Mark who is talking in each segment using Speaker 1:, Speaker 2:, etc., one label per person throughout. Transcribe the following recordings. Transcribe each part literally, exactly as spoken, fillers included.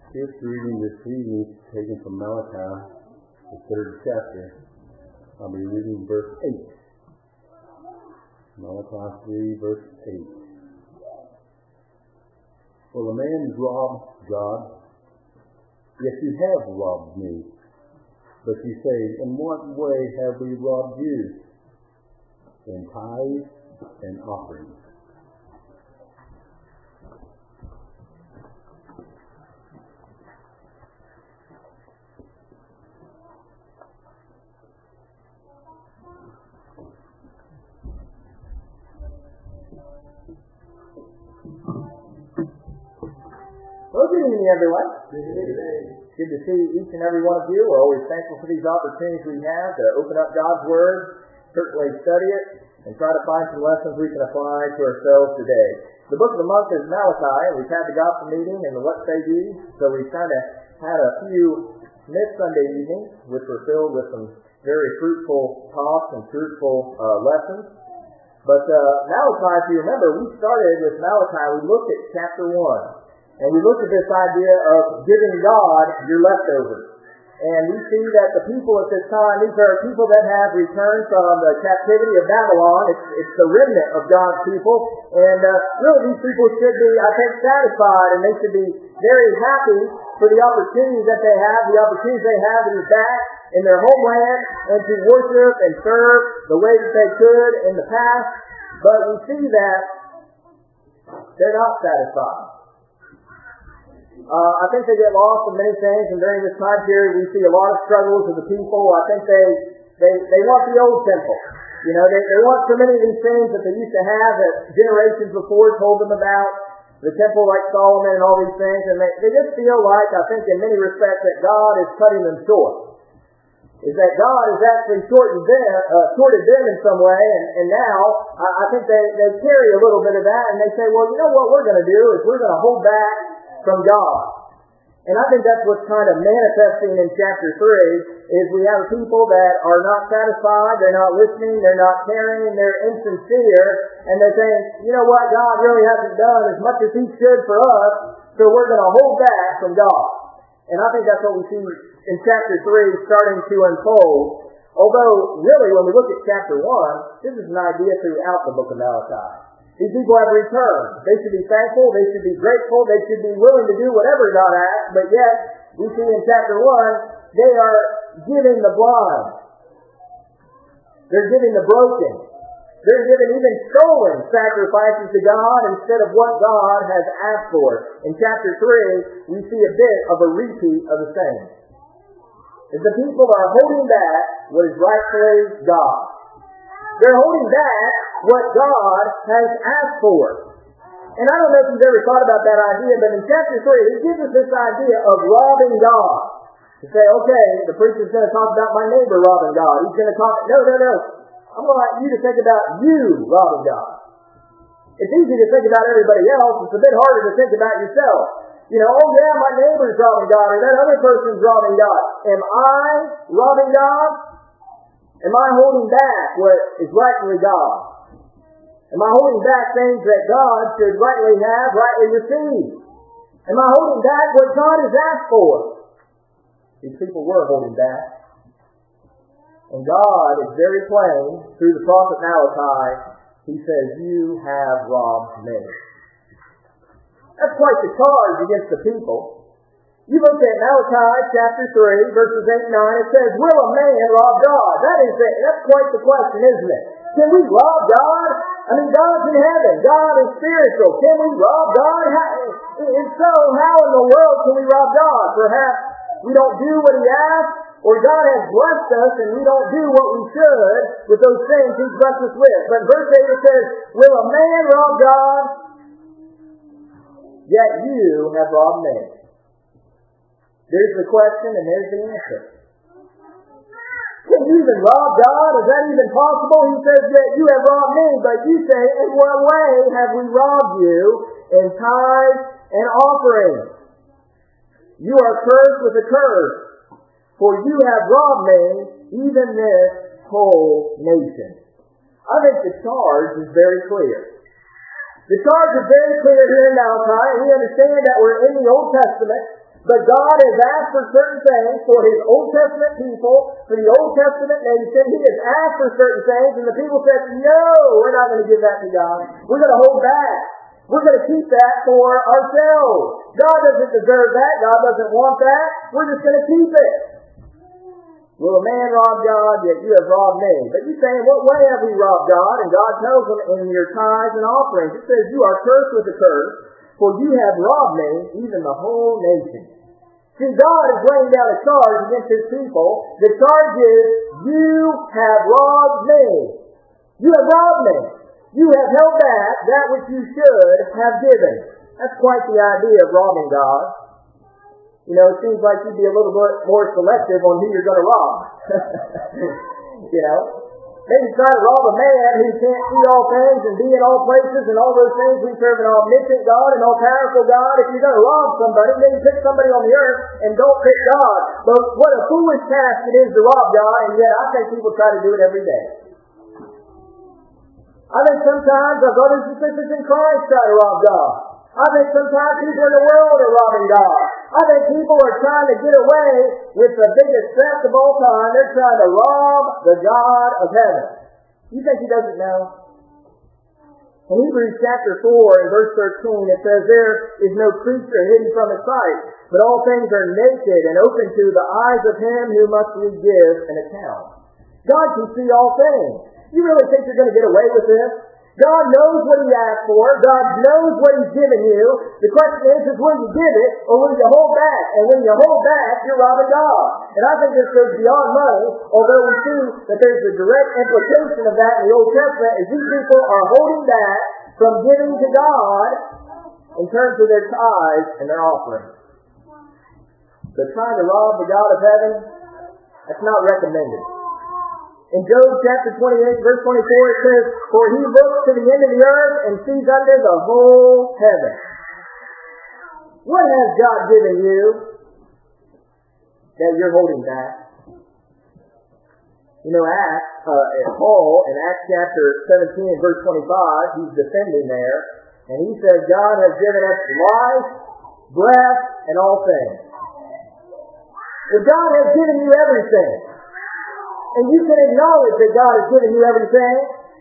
Speaker 1: This reading this evening is taken from Malachi, the third chapter. I'll be reading verse eight. Malachi three, verse eight. Will a man rob God? Yes, you have robbed me. But you say, in what way have we robbed you? In tithes and offerings.
Speaker 2: Well, good evening, everyone. Good evening. Good to see each and every one of you. We're always thankful for these opportunities we have to open up God's Word, certainly study it, and try to find some lessons we can apply to ourselves today. The book of the month is Malachi, and we've had the gospel meeting and the What Say Ye, so we've kind of had a few mid-Sunday evenings, which were filled with some very fruitful talks and fruitful uh, lessons. But uh, Malachi, if you remember, we started with Malachi, we looked at chapter one. And we looked at this idea of giving God your leftovers. And we see that the people at this time, these are people that have returned from the captivity of Babylon. It's, it's the remnant of God's people. And uh, really these people should be, I think, satisfied, and they should be very happy for the opportunities that they have, the opportunities they have to be back in their homeland and to worship and serve the way that they could in the past. But we see that they're not satisfied. Uh, I think they get lost in many things, and during this time period we see a lot of struggles of the people. I think they they, they want the old temple. You know, they, they want so many of these things that they used to have that generations before told them about, the temple like Solomon and all these things, and they, they just feel like, I think in many respects, that God is cutting them short. Is that God has actually shortened them, uh, shorted them in some way, and, and now I, I think they, they carry a little bit of that, and they say, well, you know what we're going to do is we're going to hold back from God. And I think that's what's kind of manifesting in chapter three, is we have people that are not satisfied, they're not listening, they're not caring, they're insincere, and they're saying, you know what, God really hasn't done as much as He should for us, so we're going to hold back from God. And I think that's what we see in chapter three starting to unfold. Although, really, when we look at chapter one, this is an idea throughout the book of Malachi. These people have returned. They should be thankful. They should be grateful. They should be willing to do whatever God asks. But yet, we see in chapter one, they are giving the blind. They're giving the broken. They're giving even stolen sacrifices to God instead of what God has asked for. In chapter three, we see a bit of a repeat of the same. As the people are holding back what is rightfully God. They're holding back what God has asked for. And I don't know if you've ever thought about that idea, but in chapter three, it gives us this idea of robbing God. To say, okay, the preacher's going to talk about my neighbor robbing God. He's going to talk, no, no, no. I'm going to like you to think about you robbing God. It's easy to think about everybody else. It's a bit harder to think about yourself. You know, oh yeah, my neighbor's robbing God, or that other person's robbing God. Am I robbing God? Am I holding back what is rightfully God? Am I holding back things that God should rightly have, rightly receive? Am I holding back what God has asked for? These people were holding back. And God is very plain, through the prophet Malachi, He says, you have robbed me. That's quite the charge against the people. You look at Malachi chapter three, verses eight and nine, it says, will a man rob God? That is it. That's quite the question, isn't it? Can we rob God? I mean, God's in heaven. God is spiritual. Can we rob God? If so, how in the world can we rob God? Perhaps we don't do what He asks, or God has blessed us and we don't do what we should with those things He's blessed us with. But verse eight it says, will a man rob God? Yet you have robbed me. There's the question and there's the answer. Can you even rob God? Is that even possible? He says that you have robbed me, but you say, in what way have we robbed you? In tithes and offerings. You are cursed with a curse, for you have robbed me, even this whole nation. I think the charge is very clear. The charge is very clear here in Malachi, and we understand that we're in the Old Testament. But God has asked for certain things for His Old Testament people, for the Old Testament nation. He has asked for certain things, and the people said, no, we're not going to give that to God. We're going to hold back. We're going to keep that for ourselves. God doesn't deserve that. God doesn't want that. We're just going to keep it. Will a man rob God? Yet you have robbed me. But you say, in what way have we robbed God? And God tells them, in your tithes and offerings. It says, you are cursed with a curse, for you have robbed me, even the whole nation. See, God is laying down a charge against His people. The charge is, you have robbed me. You have robbed me. You have held back that which you should have given. That's quite the idea of robbing God. You know, it seems like you'd be a little bit more selective on who you're going to rob. You know, maybe try to rob a man who can't see all things and be in all places and all those things. We serve an omniscient God, an all-powerful God. If you're going to rob somebody, maybe pick somebody on the earth and don't pick God. But what a foolish task it is to rob God, and yet I think people try to do it every day. I think sometimes our brothers and sisters in Christ try to rob God. I think sometimes people in the world are robbing God. I think people are trying to get away with the biggest theft of all time. They're trying to rob the God of heaven. You think He doesn't know? In Hebrews chapter four and verse thirteen, it says, there is no creature hidden from His sight, but all things are naked and open to the eyes of Him who must give an account. God can see all things. You really think you're going to get away with this? God knows what He asked for. God knows what He's given you. The question is, is will you give it or will you hold back? And when you hold back, you're robbing God. And I think this goes beyond money, although we see that there's a direct implication of that in the Old Testament, as these people are holding back from giving to God in terms of their tithes and their offerings. They're trying to rob the God of heaven. That's not recommended. In Job chapter twenty-eight, verse twenty-four, it says, for He looks to the end of the earth and sees under the whole heaven. What has God given you that you're holding back? You know, Acts, uh, Paul in Acts chapter seventeen and verse twenty-five, he's defending there, and he says, God has given us life, breath, and all things. But God has given you everything. And you can acknowledge that God has given you everything.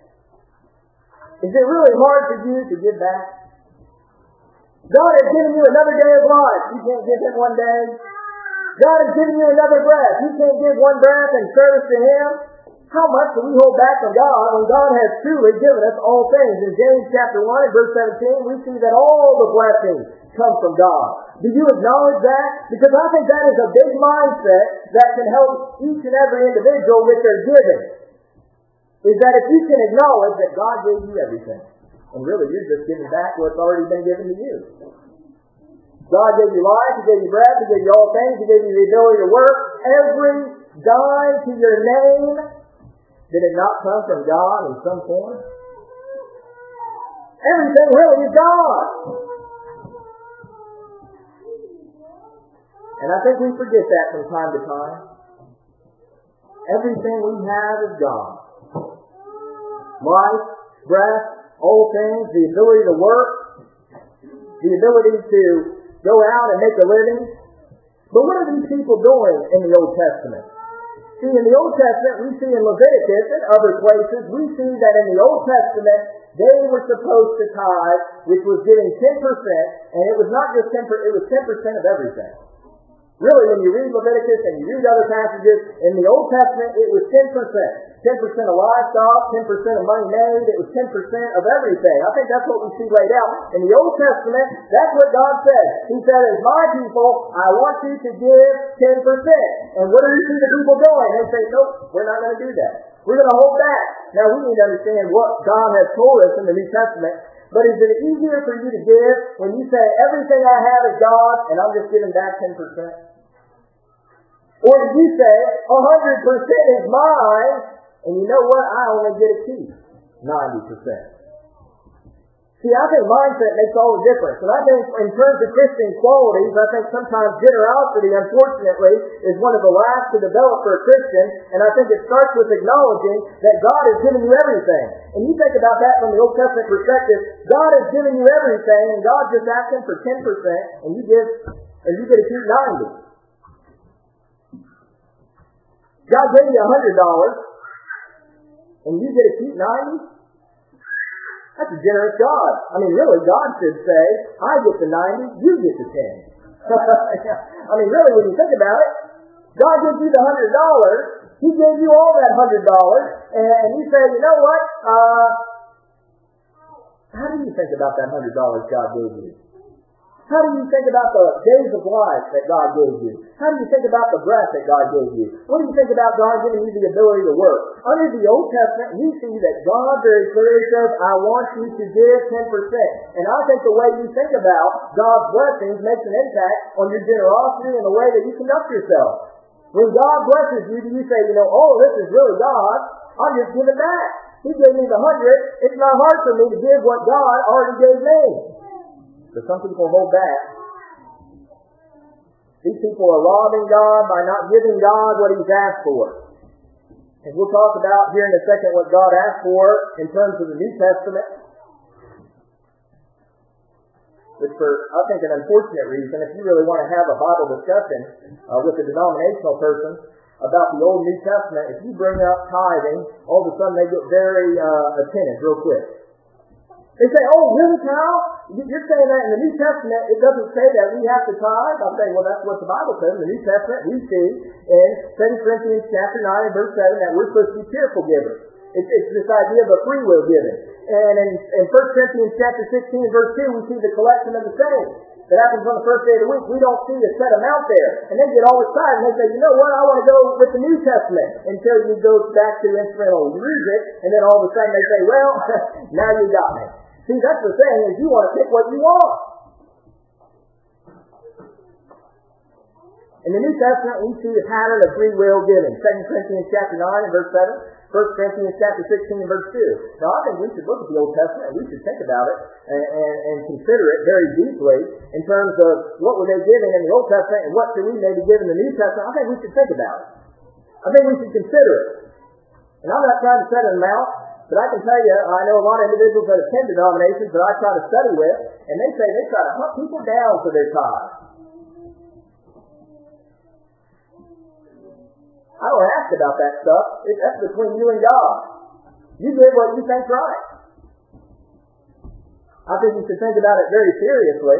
Speaker 2: Is it really hard for you to give back? God has given you another day of life. You can't give Him one day. God has given you another breath. You can't give one breath in service to Him. How much do we hold back from God when God has truly given us all things? In James chapter one and verse seventeen, we see that all the blessings come from God. Do you acknowledge that? Because I think that is a big mindset that can help each and every individual with their giving. Is that if you can acknowledge that God gave you everything, and really you're just giving back what's already been given to you. God gave you life, He gave you breath, He gave you all things, He gave you the ability to work. Every dime to your name, did it not come from God in some form? Everything really is God. And I think we forget that from time to time. Everything we have is God. Life, breath, all things, the ability to work, the ability to go out and make a living. But what are these people doing in the Old Testament? See, in the Old Testament, we see in Leviticus and other places, we see that in the Old Testament, they were supposed to tithe, which was giving ten percent, and it was not just ten percent, it was ten percent of everything. Really, when you read Leviticus and you read other passages, in the Old Testament, it was ten percent. ten percent of livestock, ten percent of money made, it was ten percent of everything. I think that's what we see laid out. In the Old Testament, that's what God said. He said, as my people, I want you to give ten percent. And what do we see the people doing? They say, nope, we're not going to do that. We're going to hold back. Now, we need to understand what God has told us in the New Testament. But is it easier for you to give when you say, everything I have is God, and I'm just giving back ten percent? Or do you say, one hundred percent is mine, and you know what? I only get a keep, ninety percent. See, I think mindset makes all the difference. And I think in terms of Christian qualities, I think sometimes generosity, unfortunately, is one of the last to develop for a Christian. And I think it starts with acknowledging that God has given you everything. And you think about that from the Old Testament perspective. God has given you everything, and God's just asking for ten percent, and you give and you get to keep ninety. God gave you a hundred dollars, and you get to keep ninety. That's a generous God. I mean, really, God should say, I get the ninety, you get the ten. I mean, really, when you think about it, God gives you the hundred dollars, He gave you all that hundred dollars, and you say, you know what? Uh, how do you think about that hundred dollars God gave you? How do you think about the days of life that God gave you? How do you think about the breath that God gave you? What do you think about God giving you the ability to work? Under the Old Testament, we see that God very clearly says, I want you to give ten percent. And I think the way you think about God's blessings makes an impact on your generosity and the way that you conduct yourself. When God blesses you, do you say, you know, oh, this is really God, I'll just give it back. He gave me the hundred. It's not hard for me to give what God already gave me. But some people hold back. These people are robbing God by not giving God what He's asked for. And we'll talk about here in a second what God asked for in terms of the New Testament. Which for, I think, an unfortunate reason, if you really want to have a Bible discussion uh, with a denominational person about the Old New Testament, if you bring up tithing, all of a sudden they get very uh, attentive real quick. They say, oh, really, Kyle? You're saying that in the New Testament, it doesn't say that we have to tithe? I'm saying, well, that's what the Bible says. In the New Testament, we see in Second Corinthians chapter nine and verse seven that we're supposed to be cheerful givers. It's, it's this idea of a free will giving. And in, in First Corinthians chapter sixteen and verse two, we see the collection of the saints. That happens on the first day of the week. We don't see a set amount there. And they get all excited and they say, you know what, I want to go with the New Testament. Until you go back to instrumental music, and then all of a sudden they say, well, now you got me. See, that's the thing, is you want to pick what you want. In the New Testament, we see the pattern of free will giving. Second Corinthians chapter nine and verse seven. First Corinthians chapter sixteen and verse two. Now, I think we should look at the Old Testament and we should think about it and, and, and consider it very deeply in terms of what were they giving in the Old Testament and what should we maybe give in the New Testament. I think we should think about it. I think we should consider it. And I'm not trying to set an amount, but I can tell you, I know a lot of individuals that attend denominations that I try to study with, and they say they try to hunt people down for their tithe. I don't ask about that stuff. It, that's between you and God. You give what you think's right. I think you should think about it very seriously.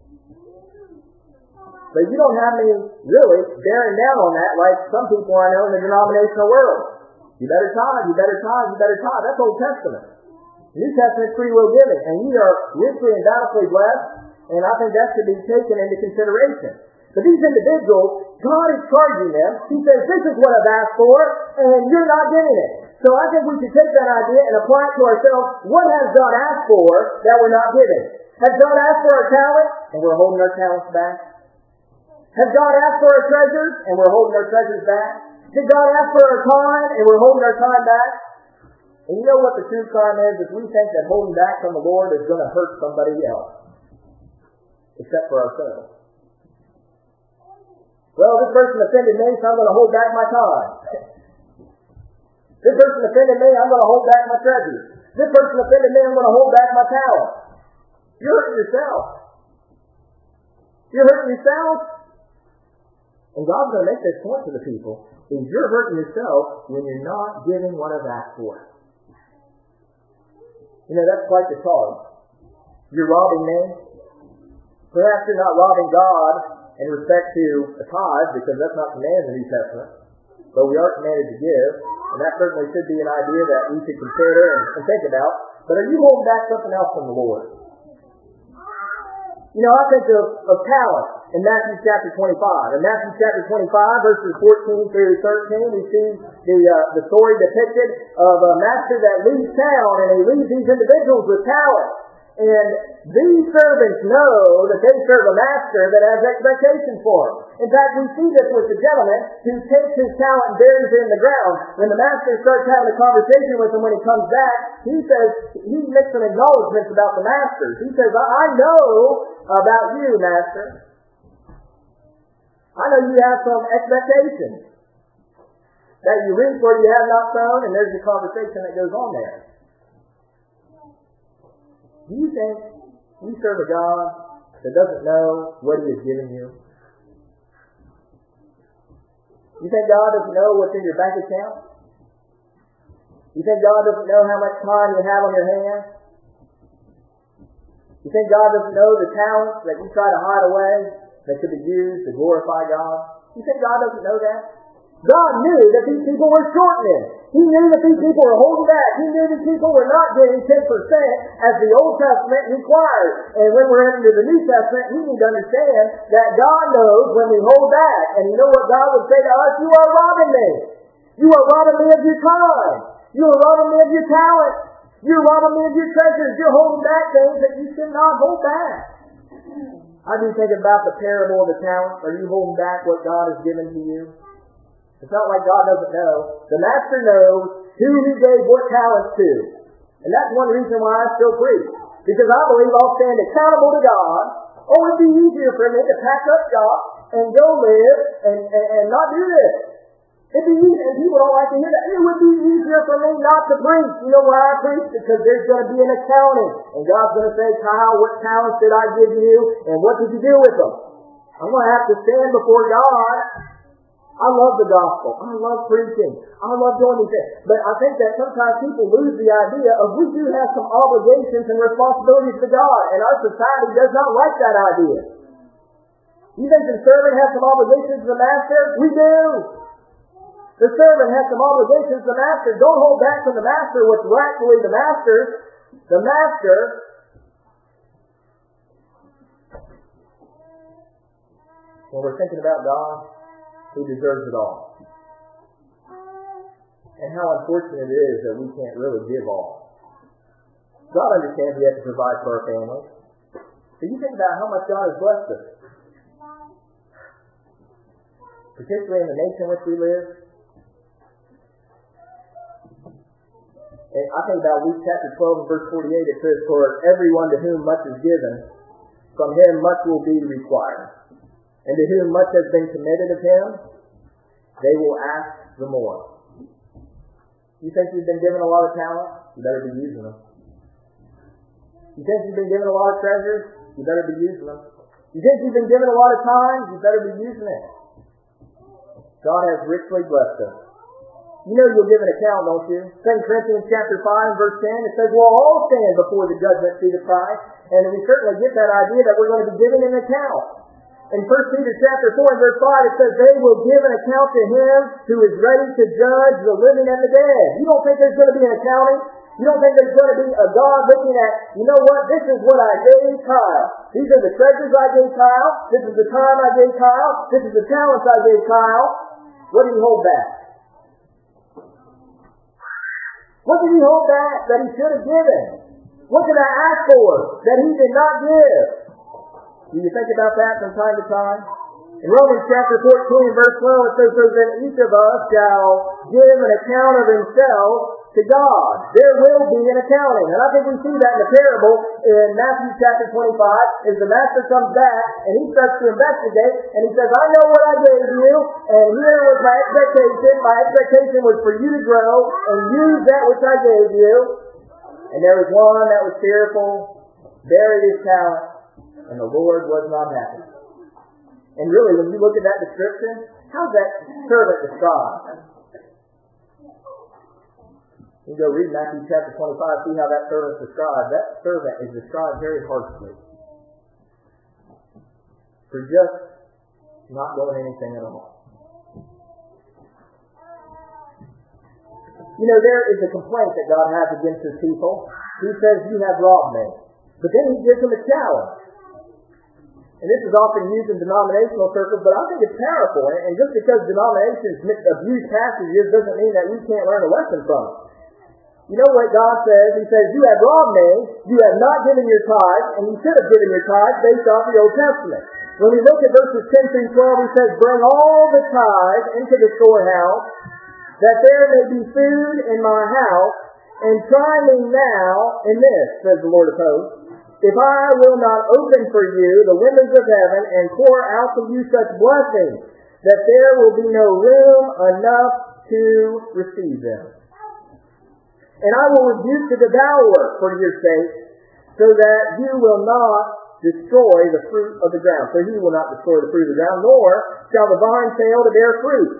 Speaker 2: But you don't have me really bearing down on that like some people I know in the denominational world. You better tithe, you better tithe, you better tithe. That's Old Testament. New Testament is free will giving. And we are richly and bountifully blessed. And I think that should be taken into consideration. But these individuals, God is charging them. He says, this is what I've asked for, and you're not getting it. So I think we should take that idea and apply it to ourselves. What has God asked for that we're not giving? Has God asked for our talent, and we're holding our talents back? Has God asked for our treasures, and we're holding our treasures back? Did God ask for our time, and we're holding our time back? And you know what the true crime is? Is we think that holding back from the Lord is going to hurt somebody else. Except for ourselves. Well, this person offended me, so I'm going to hold back my time. This person offended me, I'm going to hold back my treasures. This person offended me, I'm going to hold back my talent. You're hurting yourself. You're hurting yourself. And God's going to make this point to the people. Is you're hurting yourself when you're not giving what I've asked for. You know, that's quite the charge. You're robbing me. Perhaps you're not robbing God in respect to a tithe, because that's not commanded in the New Testament. But we are commanded to give, and that certainly should be an idea that we should consider and, and think about. But are you holding back something else from the Lord? You know, I think of, of talent in Matthew chapter twenty-five. In Matthew chapter twenty-five, verses fourteen through thirteen, we see the uh, the story depicted of a master that leaves town, and he leaves these individuals with talent. And these servants know that they serve a master that has expectations for them. In fact, we see this with the gentleman who takes his talent and buries it in the ground. When the master starts having a conversation with him when he comes back, he says, he makes some acknowledgments about the master. He says, I know about you, master. I know you have some expectations. That you reap where you have not sown, and there's a conversation that goes on there. Do you think you serve a God that doesn't know what He has given you? You think God doesn't know what's in your bank account? You think God doesn't know how much time you have on your hands? You think God doesn't know the talents that you try to hide away that could be used to glorify God? You think God doesn't know that? God knew that these people were shortening. He knew that these people were holding back. He knew that people were not getting ten percent as the Old Testament required. And when we're into the New Testament, we need to understand that God knows when we hold back. And you know what God would say to us? You are robbing me. You are robbing me of your time. You are robbing me of your talent. You're robbing me of your treasures. You're holding back things that you should not hold back. I do think about the parable of the talents. Are you holding back what God has given to you? It's not like God doesn't know. The master knows who he gave what talents to. And that's one reason why I still preach. Because I believe I'll stand accountable to God. Oh, it'd be easier for me to pack up shop and go live and, and, and not do this. It'd be easier, and people don't like to hear that. It would be easier for me not to preach. You know why I preach? Because there's going to be an accounting. And God's going to say, Kyle, what talents did I give you? And what did you do with them? I'm going to have to stand before God. I love the gospel. I love preaching. I love doing these things. But I think that sometimes people lose the idea of we do have some obligations and responsibilities to God. And our society does not like that idea. You think the servant has some obligations to the master? We do. The servant has some obligations to the master. Don't hold back from the master what's rightfully the master's. The master, when we're thinking about God, He deserves it all. And how unfortunate it is that we can't really give all. God understands we have to provide for our families. So you think about how much God has blessed us. Particularly in the nation in which we live. And I think about Luke chapter twelve and verse forty-eight, it says, for everyone to whom much is given, from him much will be required. And to whom much has been committed of him, they will ask the more. You think you've been given a lot of talent? You better be using them. You think you've been given a lot of treasures? You better be using them. You think you've been given a lot of time? You better be using it. God has richly blessed us. You know you'll give an account, don't you? Second Corinthians chapter five and verse ten, it says, we'll all stand before the judgment seat of Christ. And we certainly get that idea that we're going to be given an account. In First Peter chapter four and verse five, it says, they will give an account to him who is ready to judge the living and the dead. You don't think there's going to be an accounting? You don't think there's going to be a God looking at, you know what, this is what I gave Kyle. These are the treasures I gave Kyle. This is the time I gave Kyle. This is the talents I gave Kyle. What did he hold back? What did he hold back that he should have given? What did I ask for that he did not give? Do you think about that from time to time? In Romans chapter fourteen, verse twelve, it says, so that each of us shall give an account of himself to God. There will be an accounting. And I think we see that in the parable in Matthew chapter twenty-five, as the master comes back and he starts to investigate, and he says, I know what I gave you, and here was my expectation. My expectation was for you to grow and use that which I gave you. And there was one that was fearful, buried his talent, and the Lord was not happy. And really, when you look at that description, how's that servant described? You go read Matthew chapter twenty-five, see how that servant is described. That servant is described very harshly for just not doing anything at all. You know, there is a complaint that God has against his people. He says, you have robbed me. But then he gives them a challenge. And this is often used in denominational circles, but I think it's powerful. And just because denominations abuse passages doesn't mean that we can't learn a lesson from it. You know what God says? He says, you have robbed me, you have not given your tithe, and you should have given your tithe based off the Old Testament. When we look at verses ten through twelve, he says, bring all the tithe into the storehouse, that there may be food in my house, and try me now in this, says the Lord of hosts, if I will not open for you the windows of heaven and pour out to you such blessings, that there will be no room enough to receive them. And I will rebuke the devourer for your sake, so that you will not destroy the fruit of the ground. So he will not destroy the fruit of the ground, nor shall the vine fail to bear fruit.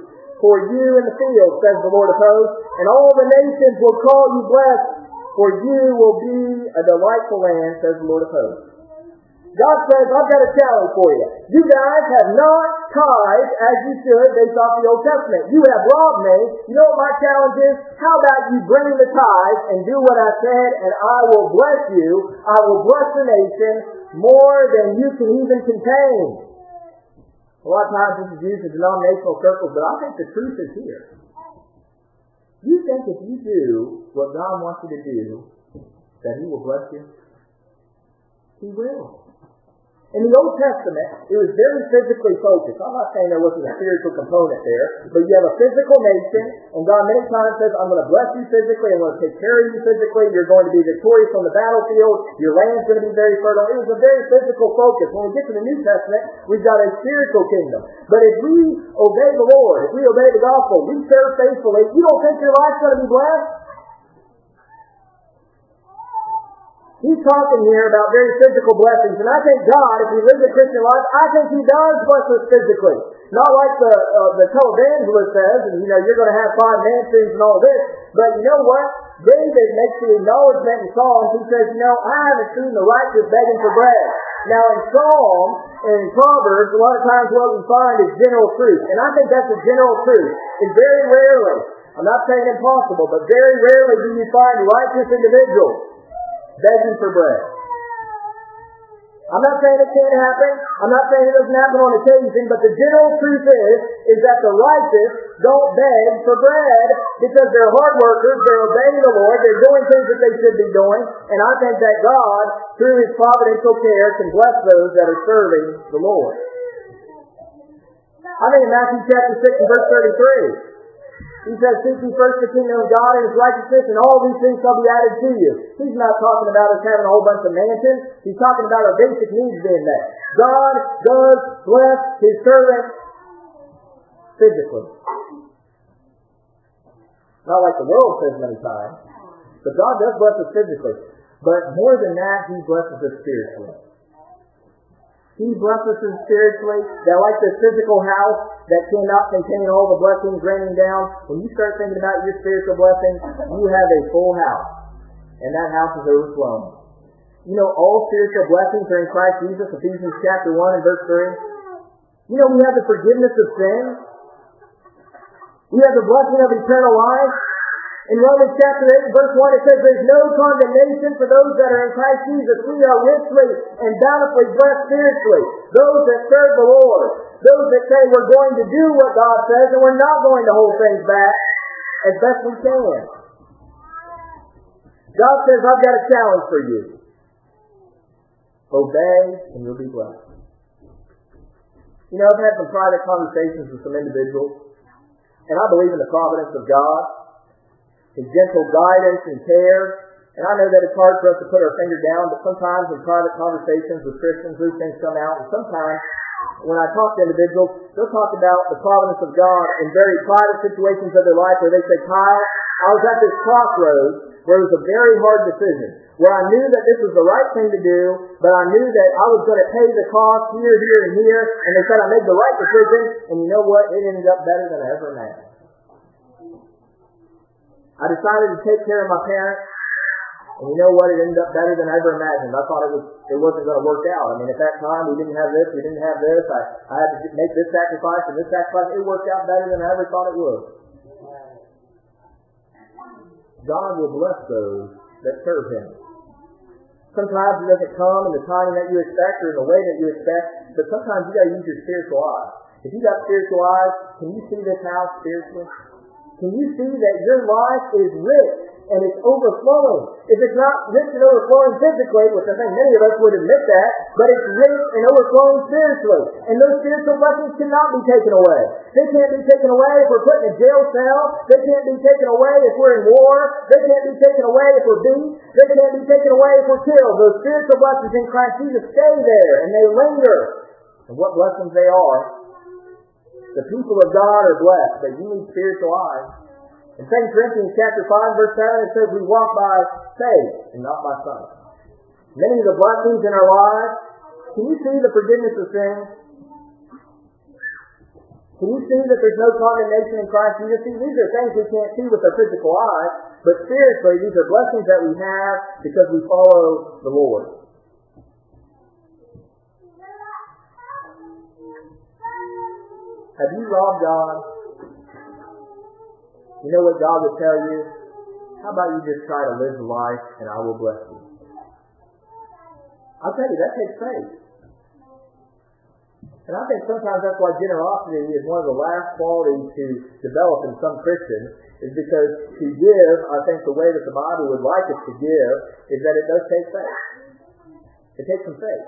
Speaker 2: for you in the field, says the Lord of hosts, and all the nations will call you blessed, for you will be a delightful land, says the Lord of hosts. God says, I've got a challenge for you. You guys have not tithed as you should based off the Old Testament. You have robbed me. You know what my challenge is? How about you bring the tithe and do what I said, and I will bless you. I will bless the nation more than you can even contain. A lot of times this is used in denominational circles, but I think the truth is here. You think if you do what God wants you to do, that He will bless you? He will. In the Old Testament, it was very physically focused. I'm not saying there wasn't a spiritual component there, but you have a physical nation, and God many times says, I'm going to bless you physically, I'm going to take care of you physically, you're going to be victorious on the battlefield, your land's going to be very fertile. It was a very physical focus. When we get to the New Testament, we've got a spiritual kingdom. But if we obey the Lord, if we obey the gospel, we serve faithfully, you don't think your life's going to be blessed? He's talking here about very physical blessings, and I think God, if we live the Christian life, I think He does bless us physically. Not like the uh, the televangelist says, and you know, you're going to have five mansions and all this, but you know what? David makes the acknowledgement in Psalms. He says, you know, I haven't seen the righteous begging for bread. Now in Psalms and in Proverbs, a lot of times what we find is general truth, and I think that's a general truth. And very rarely, I'm not saying impossible, but very rarely do you find righteous individuals begging for bread. I'm not saying it can't happen. I'm not saying it doesn't happen on occasion, but the general truth is, is that the righteous don't beg for bread because they're hard workers, they're obeying the Lord, they're doing things that they should be doing, and I think that God, through His providential care, can bless those that are serving the Lord. I think in Matthew chapter six and verse thirty-three, He says, seek ye first the kingdom of God and His righteousness, and all these things shall be added to you. He's not talking about us having a whole bunch of mansions. He's talking about our basic needs being met. God does bless His servants physically. Not like the world says many times, but God does bless us physically. But more than that, He blesses us spiritually. He blesses us spiritually. That like this physical house that cannot contain all the blessings raining down, when you start thinking about your spiritual blessings, you have a full house. And that house is overflowing. You know, all spiritual blessings are in Christ Jesus, Ephesians chapter one and verse three. You know, we have the forgiveness of sin. We have the blessing of eternal life. In Romans chapter eight, verse one, it says, there's no condemnation for those that are in Christ Jesus. We are richly and bountifully blessed spiritually. Those that serve the Lord. Those that say we're going to do what God says and we're not going to hold things back as best we can. God says, I've got a challenge for you. Obey and you'll be blessed. You know, I've had some private conversations with some individuals, and I believe in the providence of God, His gentle guidance and care. And I know that it's hard for us to put our finger down, but sometimes in private conversations with Christians, those things come out. And sometimes when I talk to individuals, they'll talk about the providence of God in very private situations of their life where they say, Kyle, I was at this crossroads where it was a very hard decision, where I knew that this was the right thing to do, but I knew that I was going to pay the cost here, here, and here. And they said I made the right decision, and you know what? It ended up better than I ever imagined. I decided to take care of my parents, and you know what? It ended up better than I ever imagined. I thought it was it wasn't going to work out. I mean, at that time, we didn't have this, we didn't have this. I, I had to make this sacrifice and this sacrifice. It worked out better than I ever thought it would. God will bless those that serve Him. Sometimes it doesn't come in the timing that you expect or in the way that you expect, but sometimes you got to use your spiritual eyes. If you got spiritual eyes, can you see this house spiritually? Can you see that your life is rich and it's overflowing? If it's not rich and overflowing physically, which I think many of us would admit that, but it's rich and overflowing spiritually. And those spiritual blessings cannot be taken away. They can't be taken away if we're put in a jail cell. They can't be taken away if we're in war. They can't be taken away if we're beat. They can't be taken away if we're killed. Those spiritual blessings in Christ Jesus stay there and they linger. And what blessings they are. The people of God are blessed, but you need spiritual eyes. In Second Corinthians chapter five, verse seven, it says we walk by faith and not by sight. Many of the blessings in our lives, can you see the forgiveness of sin? Can you see that there's no condemnation in Christ Jesus? See, these are things we can't see with our physical eyes, but spiritually, these are blessings that we have because we follow the Lord. Have you robbed God? You know what God would tell you? How about you just try to live the life and I will bless you? I'll tell you, that takes faith. And I think sometimes that's why generosity is one of the last qualities to develop in some Christians, is because to give, I think the way that the Bible would like us to give, is that it does take faith. It takes some faith.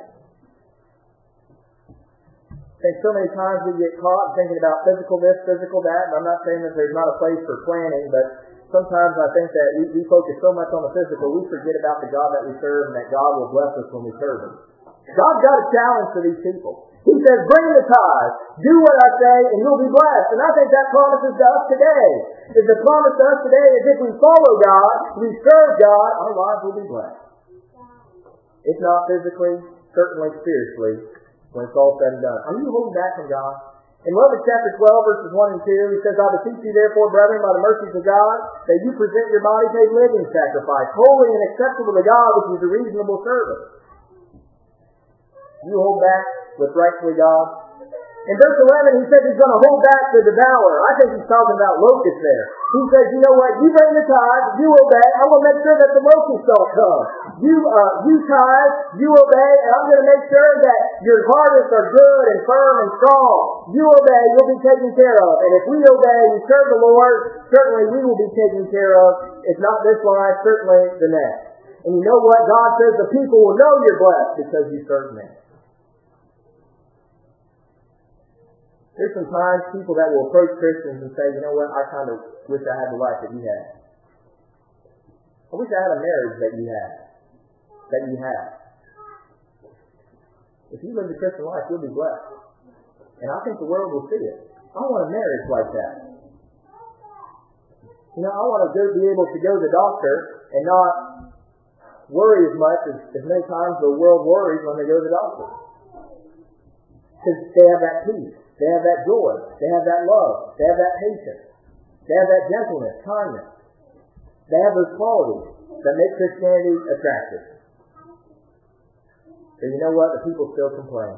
Speaker 2: I think so many times we get caught thinking about physical this, physical that, and I'm not saying that there's not a place for planning, but sometimes I think that we, we focus so much on the physical, we forget about the God that we serve and that God will bless us when we serve Him. God's got a challenge for these people. He says, bring the tithe, do what I say, and you'll be blessed. And I think that promises to us today. If the promise to us today is if we follow God, we serve God, our lives will be blessed. If not physically, certainly spiritually, when it's all said and done. Are you holding back from God? In Romans chapter twelve, verses one and two, he says, I beseech you therefore, brethren, by the mercies of God, that you present your bodies a living sacrifice, holy and acceptable to God, which is a reasonable service. You hold back with rightfully God. In verse eleven, he says he's going to hold back the devourer. I think he's talking about locusts there. He says, you know what, you bring the tithe, you obey, I'm going to make sure that the locusts don't come. You uh, you tithe, you obey, and I'm going to make sure that your harvests are good and firm and strong. You obey, you'll be taken care of. And if we obey and serve the Lord, certainly we will be taken care of. If not this life, certainly the next. And you know what? God says the people will know you're blessed because you serve me. There's some times people that will approach Christians and say, you know what, I kind of wish I had the life that you had. I wish I had a marriage that you had. That you have. If you live the Christian life, you'll be blessed. And I think the world will see it. I want a marriage like that. You know, I want to go, be able to go to the doctor and not worry as much as, as many times the world worries when they go to the doctor. Because they have that peace. They have that joy. They have that love. They have that patience. They have that gentleness, kindness. They have those qualities that make Christianity attractive. But you know what? The people still complain.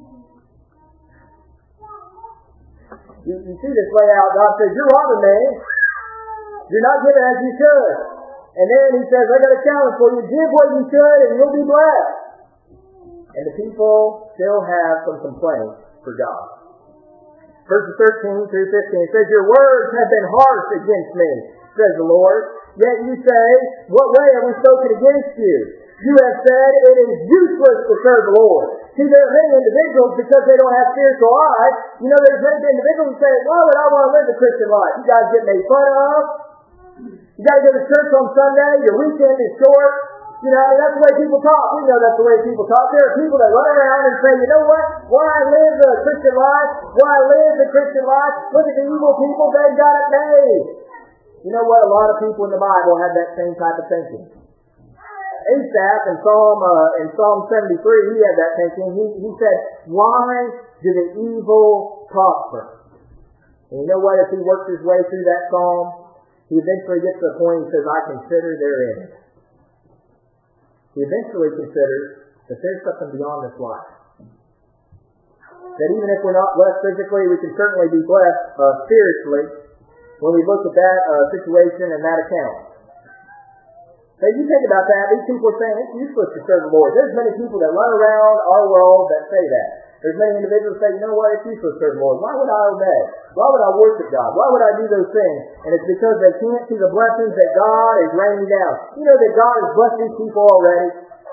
Speaker 2: You, you see this lay out. God says, you're robbing me. You're not giving as you should. And then he says, I got a challenge for you. Give what you should and you'll be blessed. And the people still have some complaints for God. Verses thirteen through fifteen, it says, your words have been harsh against me, says the Lord. Yet you say, what way have we spoken against you? You have said it is useless to serve the Lord. See, there are many individuals, because they don't have spiritual eyes, you know, there's many individuals who say, why would I want to live the Christian life? You guys get made fun of. You got to go to church on Sunday. Your weekend is short. You know, I mean, that's the way people talk. We know that's the way people talk. There are people that run around and say, you know what? Why I live the Christian life? Why I live the Christian life? Look at the evil people. They've got it made. You know what? A lot of people in the Bible have that same type of thinking. Asaph in Psalm uh, in Psalm seventy-three, he had that thinking. He, he said, why do the evil prosper? And you know what? If he works his way through that psalm, he eventually gets to the point he says, I consider their end. He eventually considers that there's something beyond this life. That even if we're not blessed physically, we can certainly be blessed uh, spiritually when we look at that uh, situation and that account. So you think about that, these people are saying it's useless to serve the Lord. There's many people that run around our world that say that. There's many individuals that say, you know what, it's useless to serve the Lord. Why would I obey? Why would I worship God? Why would I do those things? And it's because they can't see the blessings that God is raining down. You know that God has blessed these people already.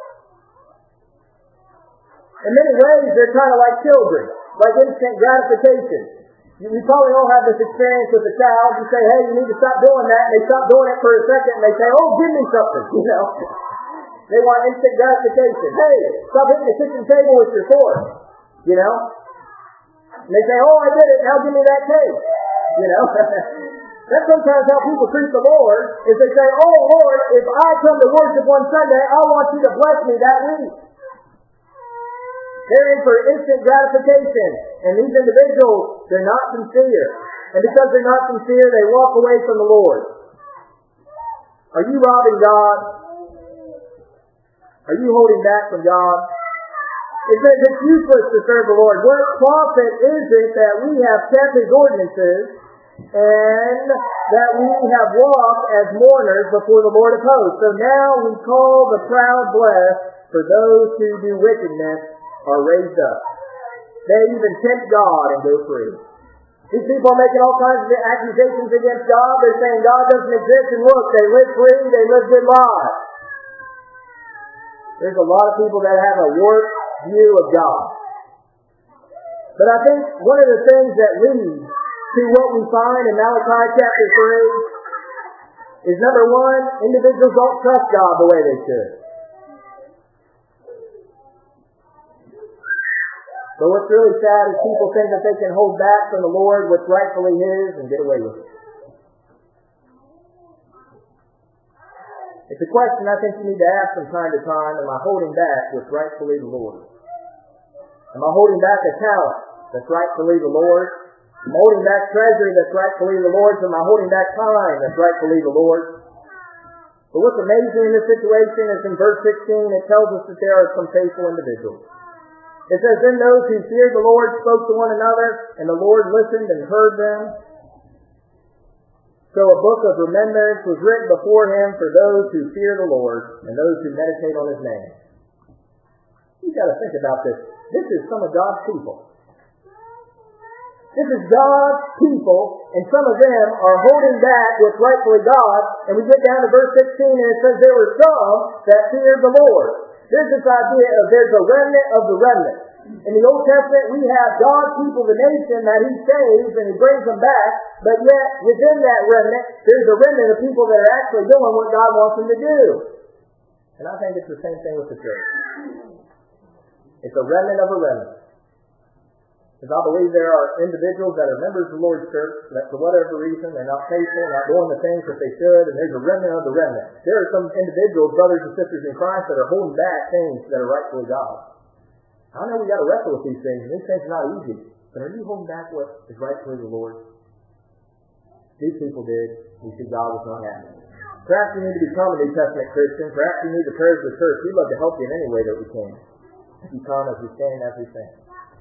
Speaker 2: In many ways, they're kind of like children, like instant gratification. You, we probably all have this experience with a child. You say, hey, you need to stop doing that, and they stop doing it for a second, and they say, oh, give me something, you know. They want instant gratification. Hey, stop hitting the kitchen table with your fork, you know. And they say, oh, I did it, now give me that cake, you know. That's sometimes how people treat the Lord, is they say, oh, Lord, if I come to worship one Sunday, I want you to bless me that week. They're in for instant gratification. And these individuals, they're not sincere. And because they're not sincere, they walk away from the Lord. Are you robbing God? Are you holding back from God? It says it's useless to serve the Lord. What profit is it that we have kept His ordinances and that we have walked as mourners before the Lord of hosts? So now we call the proud blessed, for those who do wickedness are raised up. They even tempt God and go free. These people are making all kinds of accusations against God. They're saying God doesn't exist, and look, they live free, they live good lives. There's a lot of people that have a warped view of God. But I think one of the things that leads to what we find in Malachi chapter three is, number one, individuals don't trust God the way they should. So what's really sad is people think that they can hold back from the Lord what's rightfully His and get away with it. It's a question I think you need to ask from time to time. Am I holding back what's rightfully the Lord? Am I holding back a talent that's rightfully the Lord? Am I holding back treasure that's rightfully the Lord's? Am I holding back time that's rightfully the Lord's? But what's amazing in this situation is in verse sixteen, it tells us that there are some faithful individuals. It says, then those who feared the Lord spoke to one another, and the Lord listened and heard them. So a book of remembrance was written before Him for those who fear the Lord and those who meditate on His name. You've got to think about this. This is some of God's people. This is God's people, and some of them are holding back what's rightfully God. And we get down to verse sixteen, and it says there were some that feared the Lord. There's this idea of there's a remnant of the remnant. In the Old Testament, we have God's people, the nation, that He saves and He brings them back. But yet, within that remnant, there's a remnant of people that are actually doing what God wants them to do. And I think it's the same thing with the church. It's a remnant of a remnant. Because I believe there are individuals that are members of the Lord's church that for whatever reason they're not faithful, not doing the things that they should, and there's a remnant of the remnant. There are some individuals, brothers and sisters in Christ, that are holding back things that are rightfully God. I know we got to wrestle with these things, and these things are not easy. But are you holding back what is rightfully the Lord? These people did. We see God was not happy. Perhaps you need to become a New Testament Christian. Perhaps you need the prayers of the church. We'd love to help you in any way that we can. As you come, as we stand, as we sing.